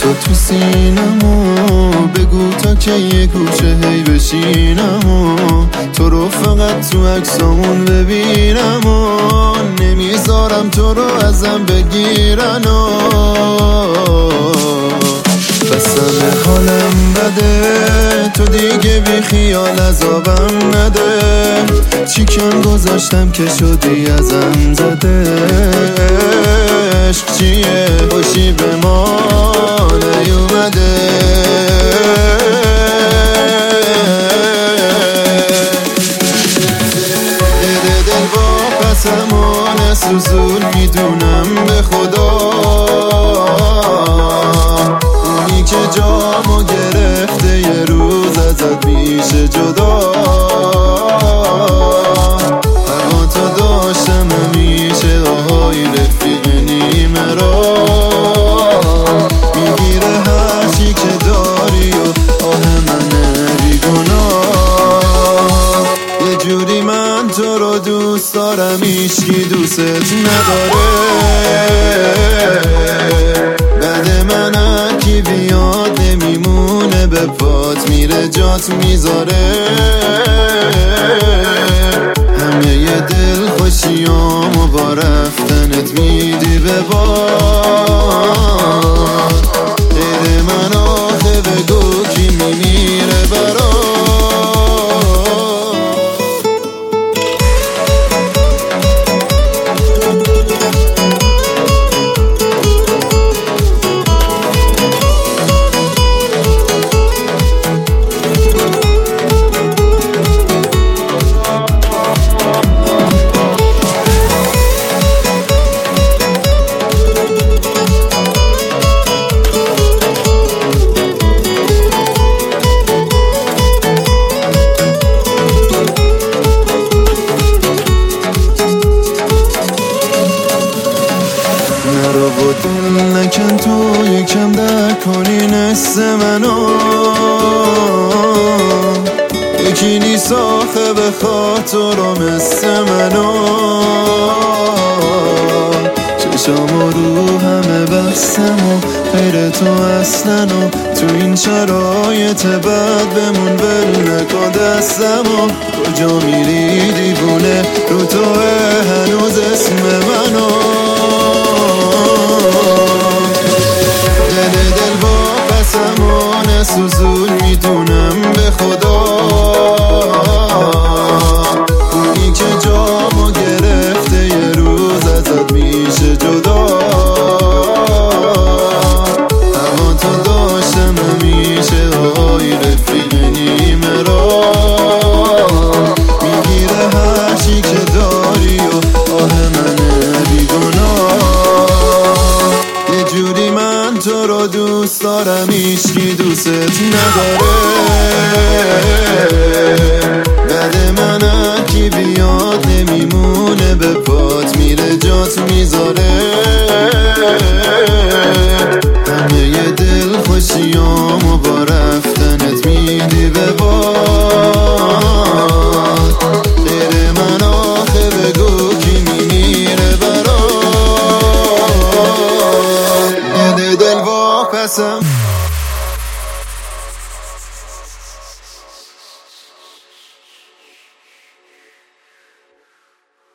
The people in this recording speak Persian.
تو سینمو بگو تا که یه کوچه هی بشینمو تو رو فقط تو عکسامون ببینم و نمیذارم تو رو ازم بگیرن و بسم حالم بده تو دیگه بی خیال عذابم نده چیکن گذاشتم که شدی ازم زده عشق چیه خوشی به ما نیومده دل با قسمان سوزون میدونم به خدا اونی که جامو گرفته یه روز ازت میشه جدا هوا تا داشتم همیشه آهای رفیق نیمه را میگیره هر چی که داری و آه من بیگناه یه جوری من تو رو دوست دارم هیچکی دوست نداره بعد من هرکی بیاد نمیمونه به پات میره جات میذاره همه یه دل خوشیامو با رفتنت میدی به باد غیر من آخه بگو کی میمیره برات نرو و دل نکن تو یکم در کنی نست منو یکی نیست آخه به خاطر مثل منو چشامو رو همه بستم و غیر تو اصلا و تو این شرایط بد بمون ول نکن دستم و کجا میری دیوونه رو تو هنوز اسم منو دل با قسمان سوزون میدونم به خدا اونی که جامو گرفته یه روز ازت میشه جدا هوا تا داشتم همیشه آهای رفیق نیمه را میگیره هر چی که داری و آه من بیگناه یه جوری من تو رو دوست دارم هیچکی دوست نداره بعد من هرکی بیاد نمیمونه به پات میره جات میذاره همه یه دل خوشیامو با رفتنت میدی به باد غیر من آخه بگو کی میمیره برات دل با قسم